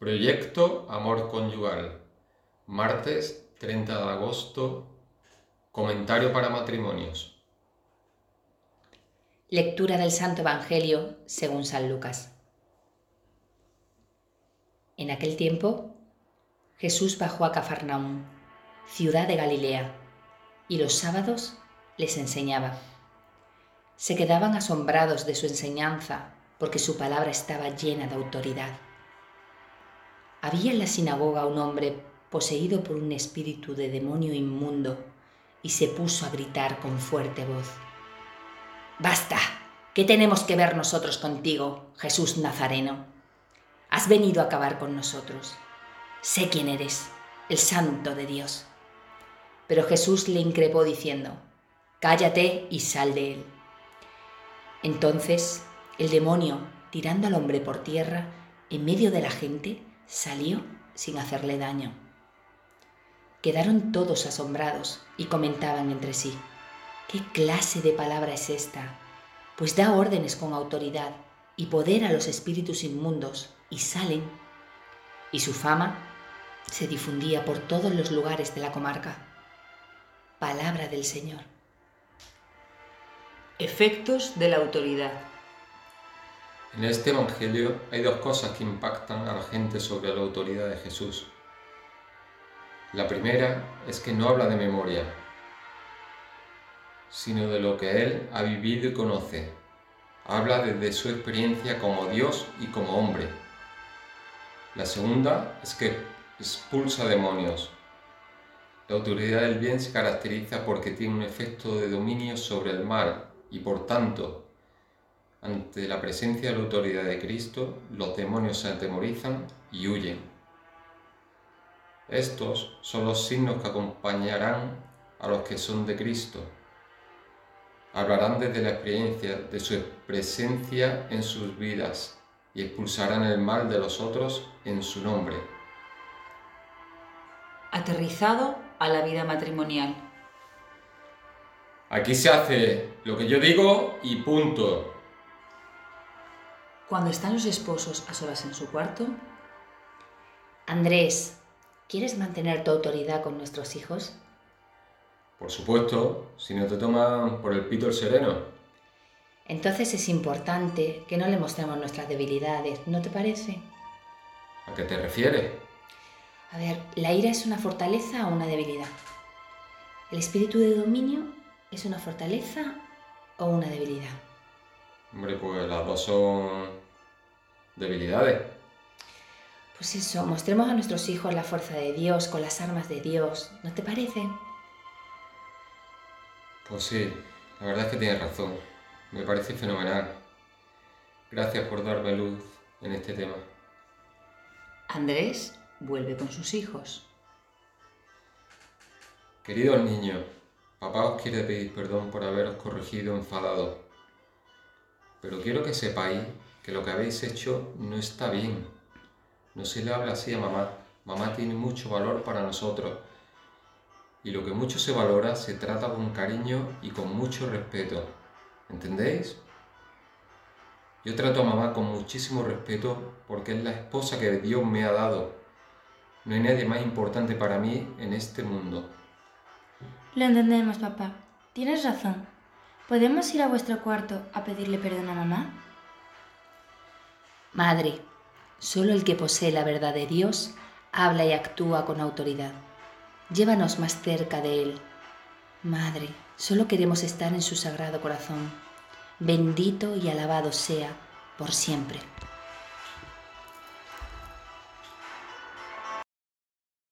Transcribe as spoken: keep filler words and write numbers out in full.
Proyecto Amor Conyugal, martes treinta de agosto, comentario para matrimonios. Lectura del Santo Evangelio según San Lucas. En aquel tiempo, Jesús bajó a Cafarnaúm, ciudad de Galilea, y los sábados les enseñaba. Se quedaban asombrados de su enseñanza, porque su palabra estaba llena de autoridad. Había en la sinagoga un hombre poseído por un espíritu de demonio inmundo, y se puso a gritar con fuerte voz: «¡Basta! ¿Qué tenemos que ver nosotros contigo, Jesús Nazareno? Has venido a acabar con nosotros. Sé quién eres, el Santo de Dios». Pero Jesús le increpó diciendo: «Cállate y sal de él». Entonces el demonio, tirando al hombre por tierra, en medio de la gente, salió sin hacerle daño. Quedaron todos asombrados y comentaban entre sí: «¿Qué clase de palabra es esta? Pues da órdenes con autoridad y poder a los espíritus inmundos, y salen». Y su fama se difundía por todos los lugares de la comarca. Palabra del Señor. Efectos de la autoridad. En este Evangelio hay dos cosas que impactan a la gente sobre la autoridad de Jesús. La primera es que no habla de memoria, sino de lo que Él ha vivido y conoce. Habla desde su experiencia como Dios y como hombre. La segunda es que expulsa demonios. La autoridad del bien se caracteriza porque tiene un efecto de dominio sobre el mal y, por tanto, ante la presencia de la autoridad de Cristo, los demonios se atemorizan y huyen. Estos son los signos que acompañarán a los que son de Cristo. Hablarán desde la experiencia de su presencia en sus vidas y expulsarán el mal de los otros en su nombre. Aterrizado a la vida matrimonial. Aquí se hace lo que yo digo y punto. Cuando están los esposos a solas en su cuarto, Andrés, ¿quieres mantener tu autoridad con nuestros hijos? Por supuesto, si no te toman por el pito el sereno. Entonces es importante que no le mostremos nuestras debilidades, ¿no te parece? ¿A qué te refieres? A ver, ¿la ira es una fortaleza o una debilidad? ¿El espíritu de dominio es una fortaleza o una debilidad? Hombre, pues las dos son debilidades. Pues eso, mostremos a nuestros hijos la fuerza de Dios con las armas de Dios, ¿no te parece? Pues sí, la verdad es que tienes razón. Me parece fenomenal. Gracias por darme luz en este tema. Andrés vuelve con sus hijos. Queridos niños, papá os quiere pedir perdón por haberos corregido enfadado. Pero quiero que sepáis que lo que habéis hecho no está bien. No se le habla así a mamá. Mamá tiene mucho valor para nosotros. Y lo que mucho se valora se trata con cariño y con mucho respeto. ¿Entendéis? Yo trato a mamá con muchísimo respeto porque es la esposa que Dios me ha dado. No hay nadie más importante para mí en este mundo. Lo entendemos, papá. Tienes razón. ¿Podemos ir a vuestro cuarto a pedirle perdón a mamá? Madre, solo el que posee la verdad de Dios habla y actúa con autoridad. Llévanos más cerca de Él. Madre, solo queremos estar en su sagrado corazón. Bendito y alabado sea por siempre.